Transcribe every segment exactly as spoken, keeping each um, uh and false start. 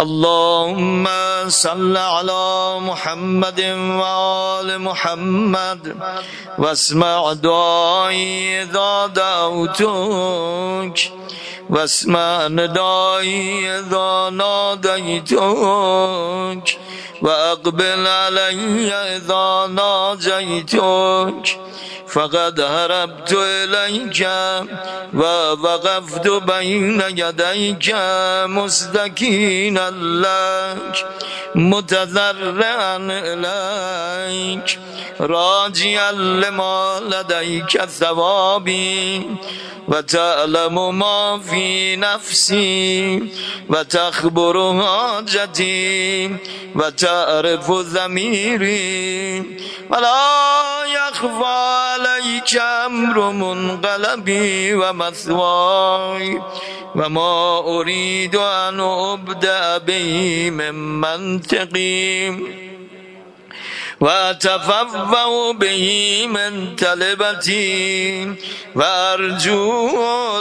اللهم صل على محمد وآل محمد واسمع دعائي إذا دعوتك واسمع ندائي إذا ناديتك وأقبل علي إذا ناجيتك فقد هربت إليك ووقفت بين يديك مستكينا لك متضرعا إليك راجيا لما لديك ثوابي وتعلم ما في نفسي وتخبر حاجتي وتعرف ضميري ولا يخفى عليك أمر منقلبي ومثواي وما أريد أن أبدأ به من منطقي وأتفوه به من طلبتي وأرجو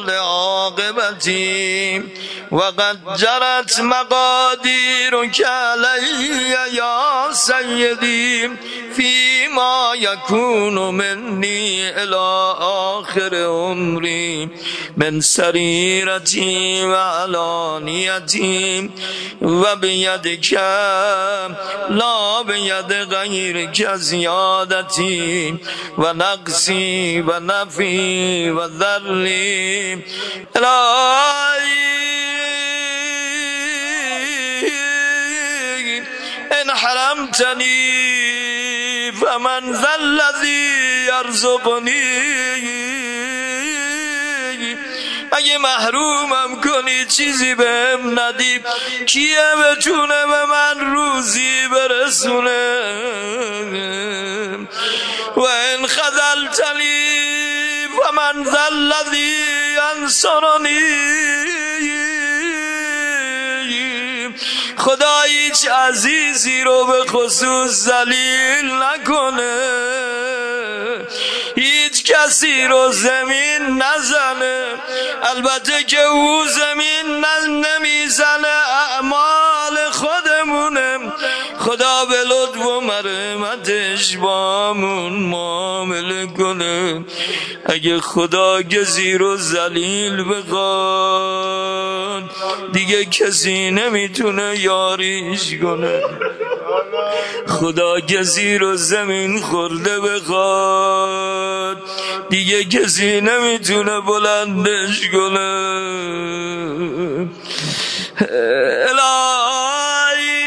لعاقبتي وقد جرت مقاديرك علي يا سيدي فيما يكون مني إلى آخر عمري من سريرتي وعلانيتي وبيدك لا بيد غيرك زيادتي ونقصي ونفي وذري إلهي إن حرمتني فمن ذا الذي يرزقني اگه محرومم کنی چیزی بهم ندی کیه بتونه به من روزی برسونه و این خذلتنی فمن ذا الذی ینصرنی خدا هیچ عزیزی رو به خصوص ذلیل نکنه هیچ کسی رو زمین نزنه البته که او زمین نمیزنه اعمال خودمونه خدا به لطف و مرحمتش بامون معامله کنه اگه خدا کسی رو ذلیل بخواد دیگه کسی نمیتونه یاریش کنه خدا کسی رو زمین خورده بخواد دیگه کسی نمیتونه بلندش کنه الهی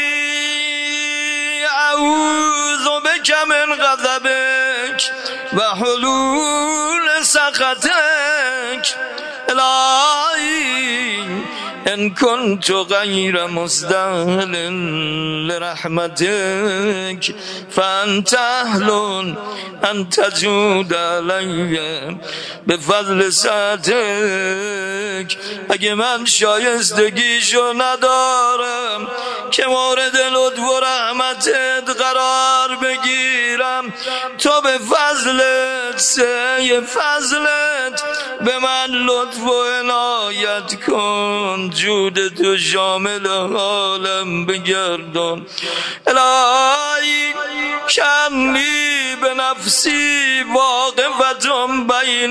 اعوذ بک من غضبک و حلول سخطک الهی إن كنت غير مستاهل لرحمتك فأنت أهل أن تجود علي بفضل سعتك اگه من شایستگیشو ندارم که مورد لطف و رحمتت قرار بگیرم تو به فضلت سعی فضلت به من لطف و عنایت کن جود تو شامل حالم بگردان الهی کنی به نفسی واقفتم بین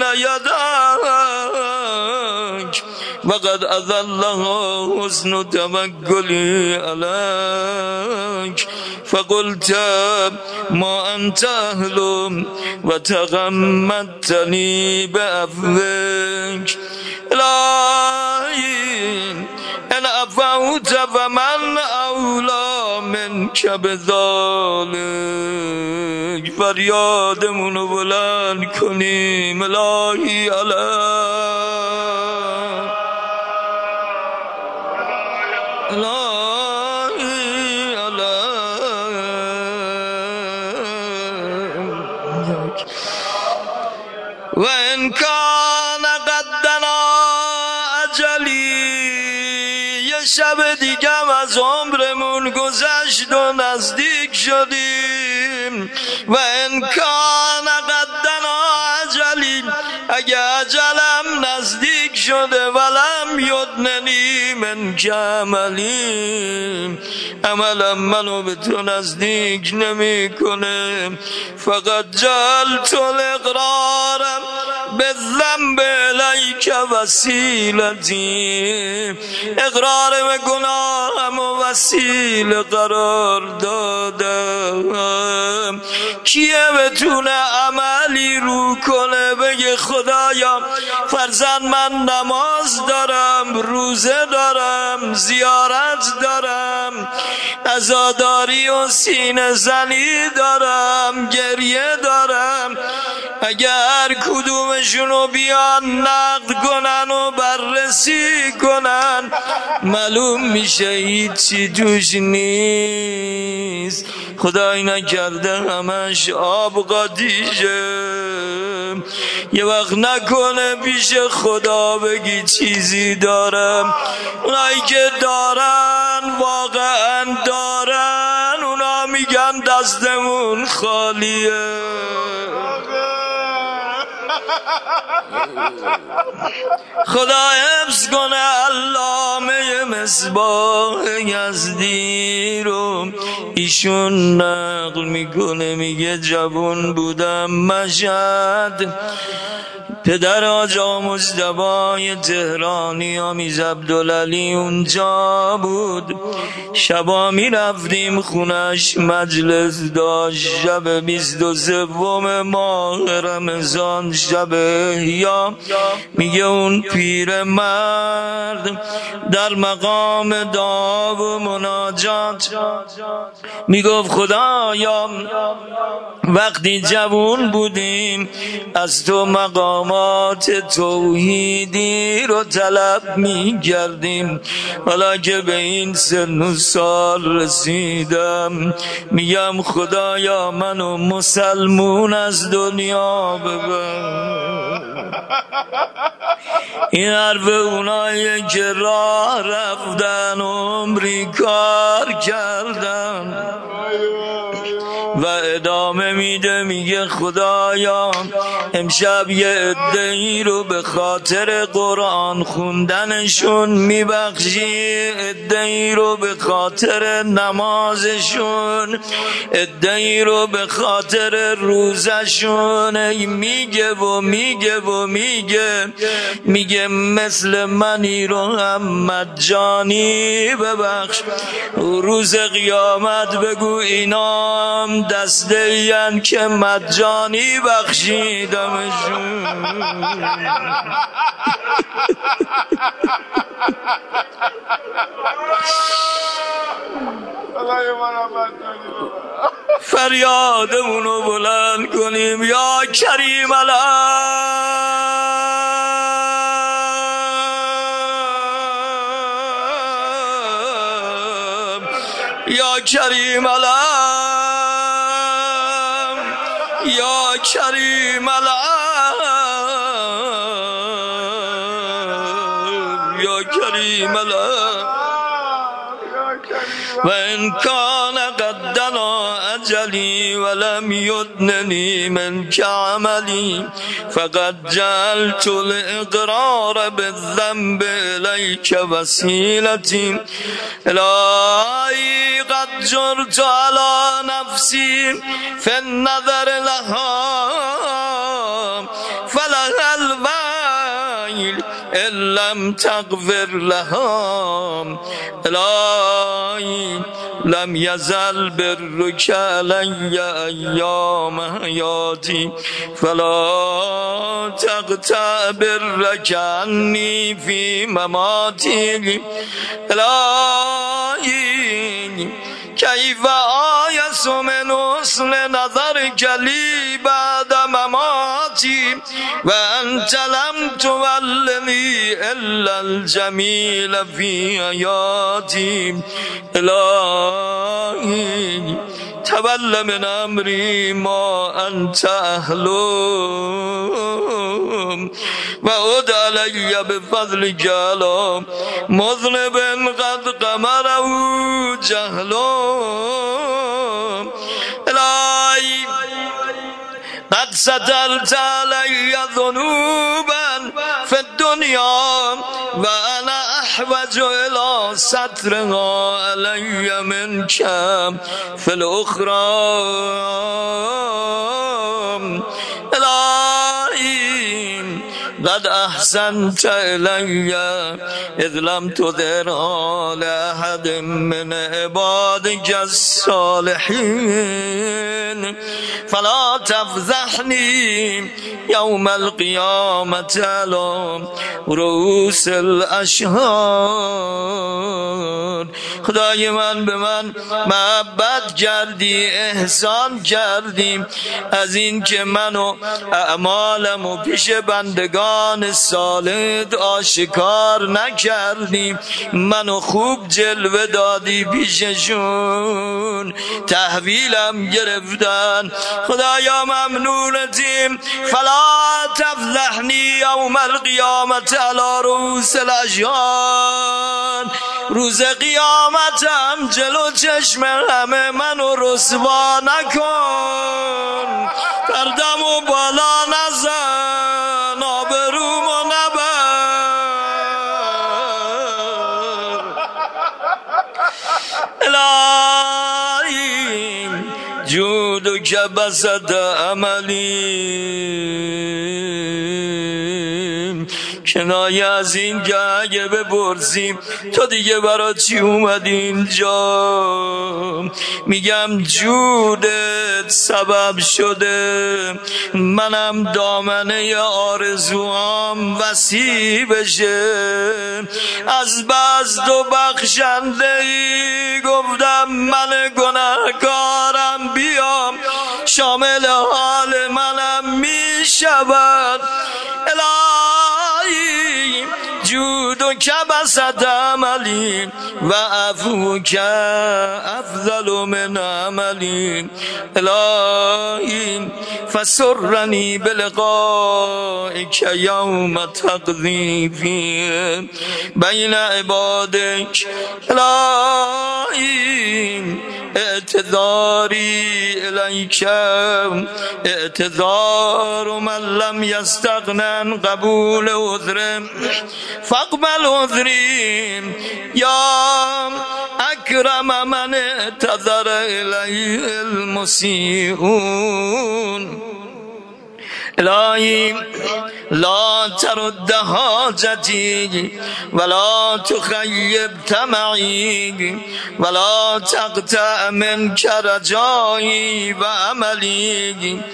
یدک وقد اذلها حسن توکلی علیک فقلت ما انت اهل و تغمدتنی بعفوک الهی ان عفوت فمن اولا منک بذلک فریادمونو بلند کنیم الهی الهی الهی و ان کان قدنا اجلی یه شب دیگم از عمرمون گذشت و نزدیک شدیم و ان کان قدنا اجلی اگه اجلم نزدیک شده ولم یدننی من کملی عملم منو به تو نزدیک نمی کنه. فقط جعلت الاقرارم به ذنب الیک وسیلتی، اقرار به گناهم و وسیله قرار دادم. کیه بتونه عملی رو کنه بگه خدایا فرزند من نماز دارم، روزه دارم، زیارت دارم، عزاداری و سینه زنی دارم، گریه دارم، اگر کدومشونو بیان نقد کنن و بررسی کنن معلوم میشه هیچی توش نیست. خدای نکرده همش آب قاطیشه. یه وقت نکنه پیش خدا بگی چیزی دارم. اونایی که دارن واقعا دارن اونا میگن دستمون خالیه. خدا حفظ کنه علامه مصباح یزدی رو. ایشون نقل میکنه میگه جوان بودم مشهد، پدر آجا مجتبی تهرانی آمیز عبدالعلی اونجا بود. شبا می رفتیم خونش مجلس داشت. شب بیست و سوم ماه رمضان شب احیا، میگه اون پیر مرد در مقام دعا و مناجات میگفت خدایا وقتی جوان بودیم از تو مقامات توحیدی رو طلب می کردیم، حالا که به این سن و سال رسیدم میگم خدایا منو مسلمون از دنیا ببر. این حرف اونایی که راه رفتن عمری کار کردن. و ادامه میده میگه خدایا امشب یه عده‌ای رو به خاطر قرآن خوندنشون میبخشی، عده‌ای رو به خاطر نمازشون، عده‌ای رو به خاطر روزشون. میگه و میگه و میگه میگه مثل منی رو هم مجانی ببخش. روز قیامت بگو اینام دسته این که مجانی بخشیدمشون. فریادمونو بلند کنیم یا کریم علم، یا کریم علم، یا کریم علم، یا کریم علم. و ان کان قدنا اجلی ولم یدننی منک عملی فقد جعلت الاقرار بالذنب الیک وسیلتی. الهی قد جرت علی نفسی فی النظر لها فلها الویل ان لم تغفر لها. الهی لم یزل برک علی ایام حیاتی فلا تقطع برک عنی فی مماتی. الهی کیف آیس من حسن نظرک لی بعد مماتی و انت لم تولنی الا الجمیل فی حیاتی. الهی تول من امری ما انت اهلم و عد علی بفضلک علی مذنب قد قمره جهلم. الهی قد سترت علی ذنوبا فی الدنیا و انا احوج احتاج الى سترها علی منک فی الاخرى الهی قد احسنت الی اذ لم تظهرها لاحد من عبادك الصالحین فلا تفضحنی یوم القیامة علی رؤوس الاشهاد. خدای من به من محبت کردی، احسان کردی از این که منو اعمالمو پیش بندگان صالح آشکار نکردی، منو خوب جلوه دادی پیششون، تحویلم گرفتن. خدایا ممنونتیم. فلا تفضحنی یوم القیامة علی رؤوس الاشهاد. روز قیامتم جلو چشم همه منو رسوا نکن، پردمو بالا نزن، آبرومو نبر. الهی جودک بسط عملی، کنایه از این که اگه بپرسیم تو دیگه برای چی اومدی اینجا، میگم جودت سبب شده منم دامنه آرزوام وسیع بشه. از بزد و بخشندهی گفتم من گناهکارم بیام، شامل حال منم میشود. الهی جودک بسط عملی و عفوک افضل من عملی. الهی فسرنی بلقائک یوم تقضی فیه بین عبادک. الهی اعتذاری الیک اعتذار من لم یستغنن قبول عذر فاقبل عذری یا اکرم من اعتذر الیه المسیئون. الهی لا ترد حاجتی ولا تخیب طمعی ولا تقطع منک رجایی و عملی.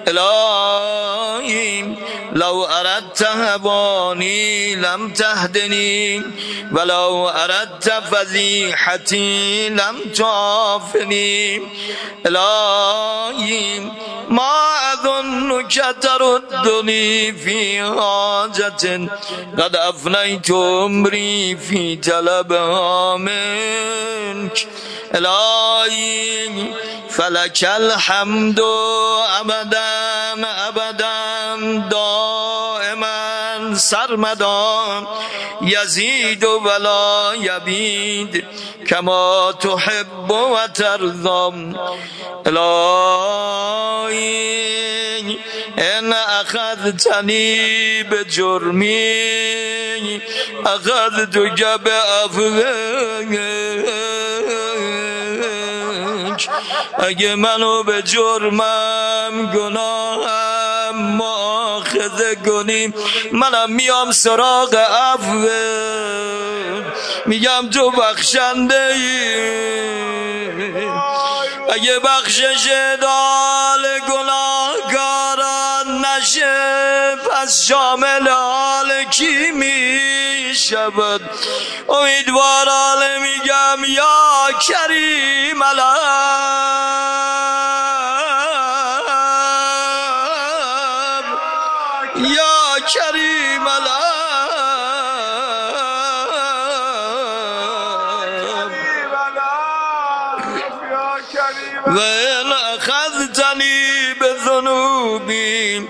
الهی لو اردت هوانی لم تهدنی ولو اردت فضیحتی لم تعافنی. الهی ما اظنک تردنی فی حاجة قد افنیت عمری فی طلبها منک. الهی فلک الحمد ابدا ابدا دائما سرمدا یزید ولا یبید کما تحب و ترضی. الهی ان اخذتنی بجرمی اخذتک بعفوک. اگه منو به جرمم گناهم مؤاخذه کنی منم میام سراغ عفو، میگم تو بخشنده ای. اگه بخشش دال گناهکاران نشه پس شامل حال کی می شود؟ امیدوارانه میگم یا کریم الاب یا کریم الاب و ان اخذتنی بذنوبی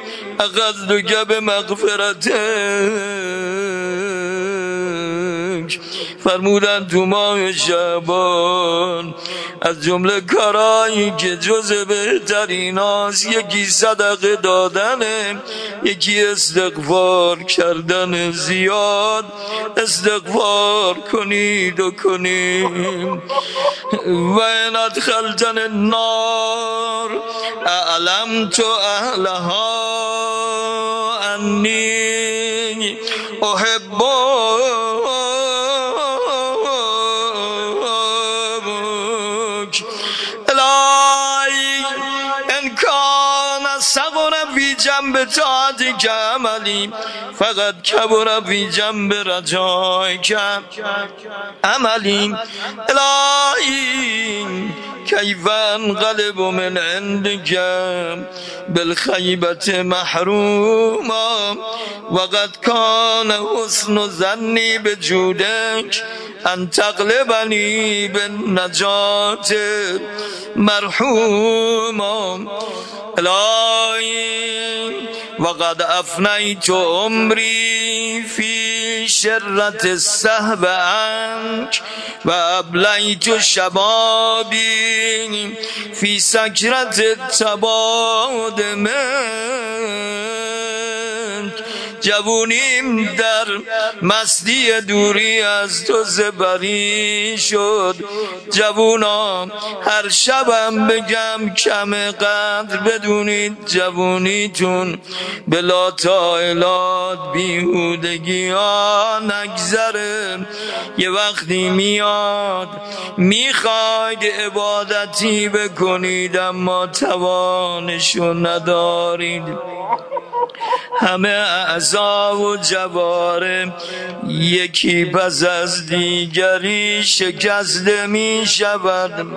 اخذتک بمغفرتک فرمودن تو ماه شعبان از جمله کارایی که جز بهتریناست یکی صدقه دادنه، یکی استغفار کردن. زیاد استغفار کنید و کنیم. و ان ادخلتن النار اعلمت اهلها انی احبک الهی ان کان صغر فی جنب طاعتک عملی فقط کبر فی جنب رجایک عملی. الهی کیف انقلب من عندک بالخیبت محروما وقد کان حسن ظنی بجودک ان تغلبنی بالنجات مرحوما. الهی وقد افنیت عمری فی شرة السهب عنک و ابلیت شبابی فی سکرة التباعد منک. جوونیم در مستی دوری از تو زبری شد. جوونا هر شبم بگم کم قدر بدونید جوونیتون بلا طائلات بیهودگی ها نگذره. یه وقتی میاد میخواید عبادتی بکنید اما توانشو ندارید. همه اعضا و جواره یکی پس از دیگری شکسته می شود.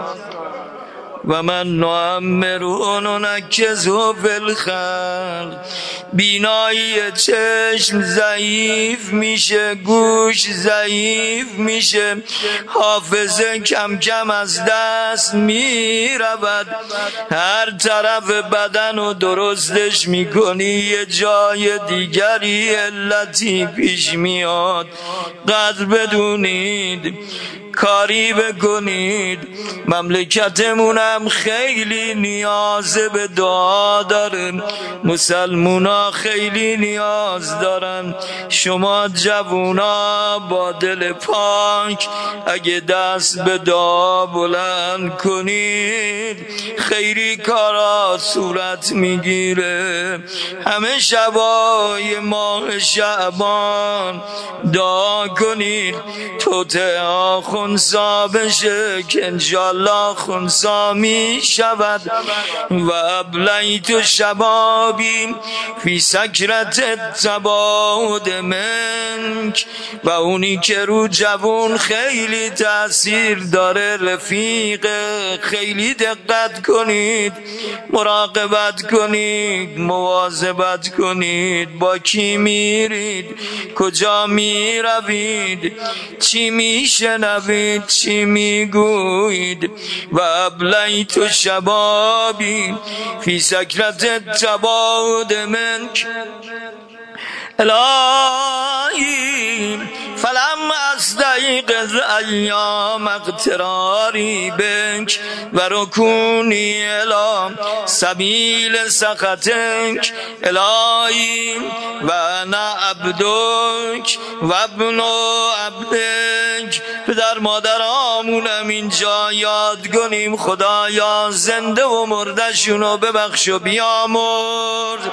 و من نعمره ننکسه فی الخلق. بینایی چشم ضعیف میشه، گوش ضعیف میشه، حافظه کم کم از دست میرود. هر طرف بدن رو درستش میکنی یه جای دیگری علتی پیش میاد. قدر بدونید، کاری بکنید. مملکتمونم خیلی نیاز به دعا دارن، مسلمونا خیلی نیاز دارن. شما جوونا با دل پاک اگه دست به دعا بلند کنید خیلی کارا صورت میگیره. همه شبای ماه شعبان دعا کنید توته خونسا بشه که انشالله خونسا می شود. و ابلیت شبابی فی سکرت التباعد منک. و اونی که رو جوون خیلی تأثیر داره رفیق، خیلی دقت کنید، مراقبت کنید، مواظبت کنید. با کی میرید، کجا میروید، چی میشنوید، چی میگوید. و ابلیت شبابی فی سکرت التباعد منک. الهی فلم استیقظ ایام اغتراری بک و رکونی الی سبیل سخطک. الهی و انا عبدک و ابن عبدک. پدر مادرامونم اینجا یاد کنیم خدایا زنده و مردشونو ببخش و بیامرز.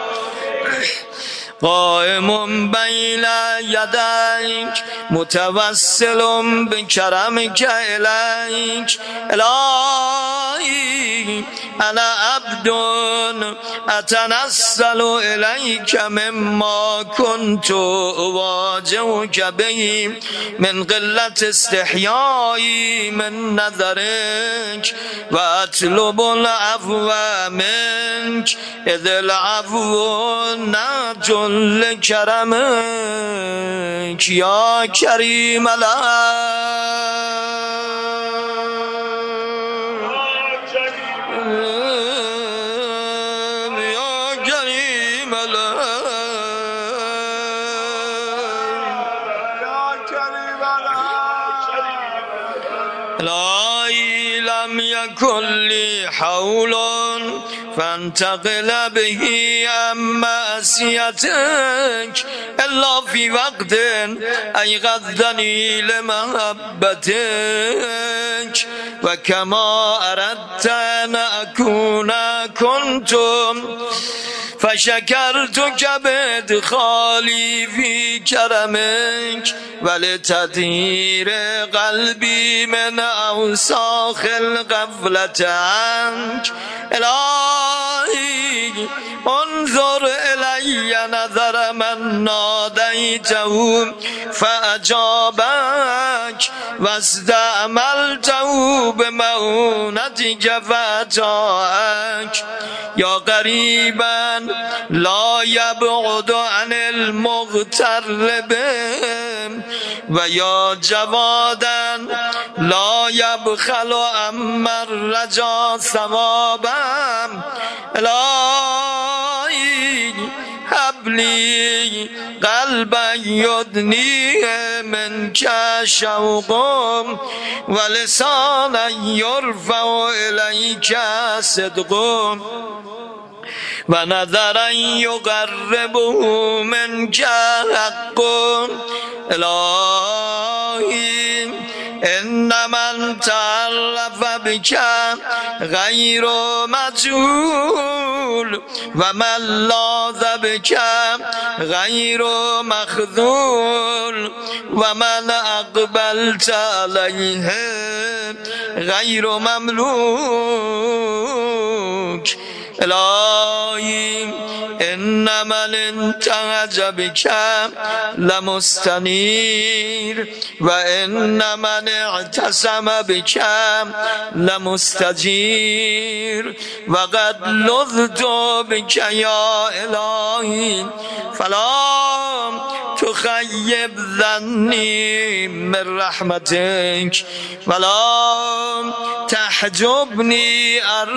قائم بین یدیک متوسل بکرمک الیک. الهی انا عبد اتنسل الیک مما کنت اواجهک به من قلت استحیایی من نظرک و اطلب العفو منک اذ العفو نهج لکرمک یا کریم لم يكن لي حول فانتقل به عن معصيتك إلا في وقت أيقظني لمحبتك وكما أردت أن أكون كنت فشكرتك بإدخالي في كرمك ولتطهير قلبي من أوساخ الغفلة عنك إلهي انظر إلي نظر من ناديته فأجابك واستعملته بمعونتك فأطاعك يا قريبا لا يبعد عن المغتر بهم ويا جوادا لا يبخل عمن رجا ثوابهم إلهي هب لي قلبا يدني منك شوق ولسانا يرفع إليك صدق ونظرا يقربه منك حق إلهي إن من تعرف بك غير مجهول ومن لاذ بك غير مخذول ومن أقبلت عليه غير مملوك إلهي إن من انتهج بك لمستنير وإن من اعتصم بك لمستجير وقد لذت بك يا إلهي فلا تخيب ظني من رحمتك ولا تحجبني عن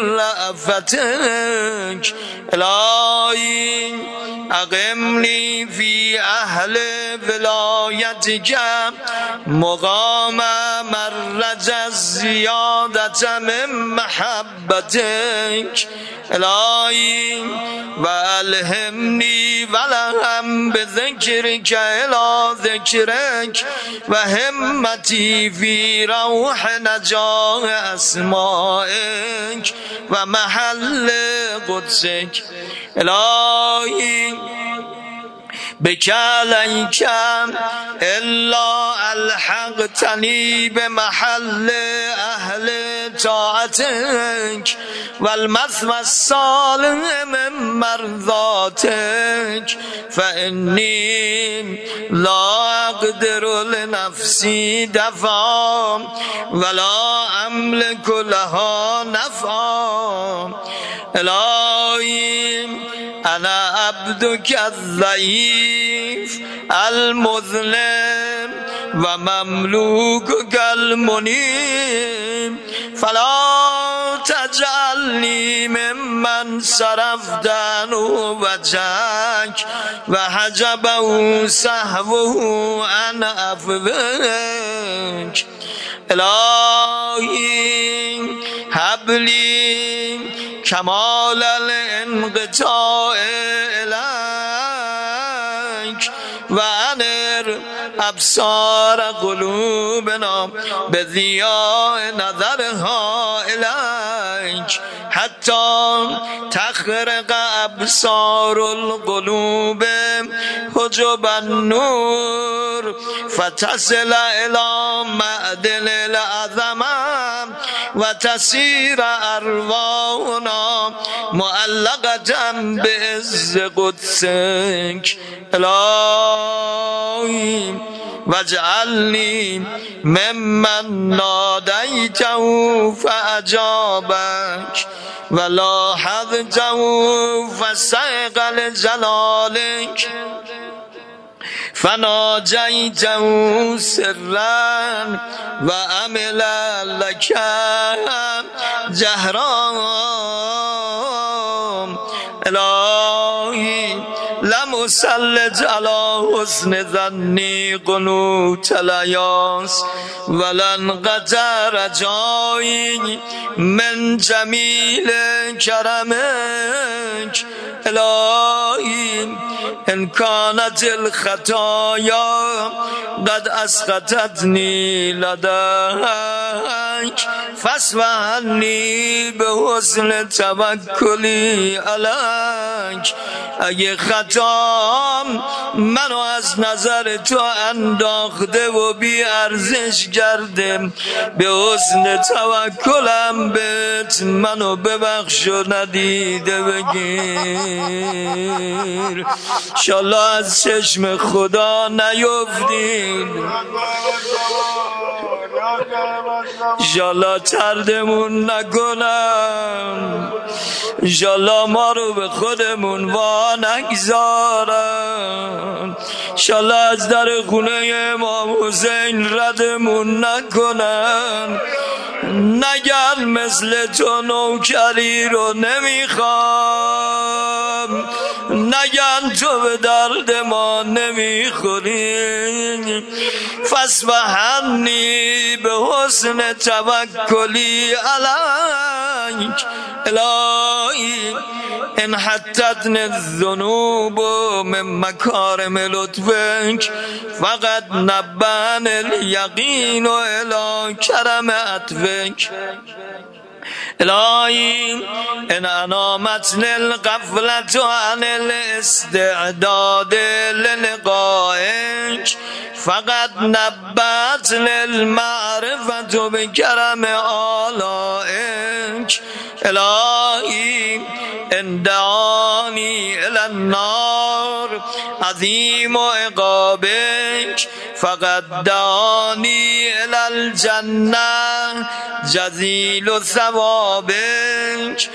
رأفتك إلهي أقمني في أهل ولايتك مقام من رجا الزيادة من محبتك إلهي وألهمني ولهم بذكرك إلى ذكرك وهمتي في روح نجاة أسمائك ومحل قدسك إلهي بك عليك إلا ألحقتني بمحل أهل طاعتك والمثوى الصالح من مرضاتك فإني لا أقدر لنفسي دفعا ولا أملك لها نفعا إلهي أنا عبدك الضعيف المظلم ومملوكك المنيب فلا تجعلني ممن صرفت عنه وجهك وحجبه سهوه عن عفوك إلهي هب لي كمال الانقطاع إليك وأنر أبصار قلوبنا بضياء نظرها إليك حتى تخرق أبصار القلوب حجب النور فتصل إلى معدن العظمة وتسير أرواحنا معلقة بعز قدسك إلهي واجعلني ممن ناديته فأجابك ولاحظته فسيق لجلالك فناجيته سرا وعمل لك جهرا إلهي لم لم اسلج علی حسن ظنی قنوت الیاس ولن قطع رجایی من جمیل کرمک الهی ان کانت الخطایا قد اسقطتنی لدیک فاصفح عنی به حسن توکلی علیک اگه خطام منو از نظر تو انداخته و بی ارزش کرده به حسن توکلم بهت منو ببخش و ندیده بگیر انشالله از چشم خدا نیفتید انشالله تردمون نکنم انشالله ما رو به خودمون وا نگذارن انشالله از در خونه امام حسین ردمون نکنن نگن مثل تو نوکری رو نمیخوام نگن تو به درد ما نمیخوری فاصفح عنی به حسن توکلی علیک الهی ان حتتنی الذنوب من مکارم لطفک فقط نبأنی الیقین الی کرم عطفک الهی ان انامتنی الغفلة عن الاستعداد للقائک فقط نبأتنی المعرفة بکرم آلائک الهی ان دعانی الی النار عظیم عقابک فقط دعانی الی الجنة جزیل ثوابک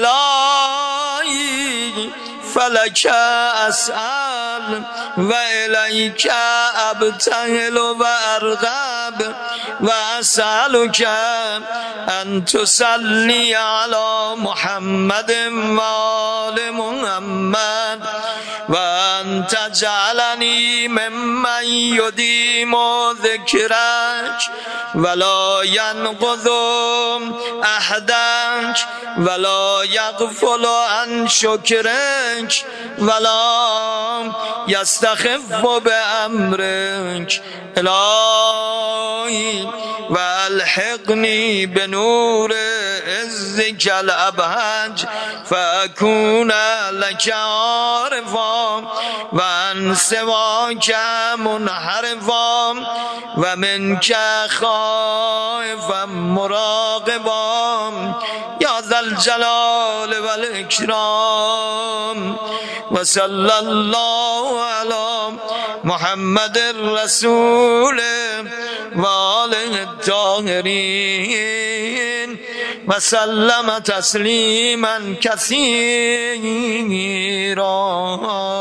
الهی فلک اسأل و الیک ابتهل و ارغب و اسألک ان تصلی علی محمد و آل محمد و ان تجعلنی ممن یدیم ذکرک ولا ینقض عهدک ولا یغفل عن شکرک ولا یستخف بامرک الهی و الحقنی بنور عزک الابهج فاکون لک عارفا و عن سواک منحرفا و منک خائفا مراقبا یا ذا الجلال و الاکرام و صلی الله علی محمد الرسول و آله الطاهرین و سلم تسلیما کثیرا.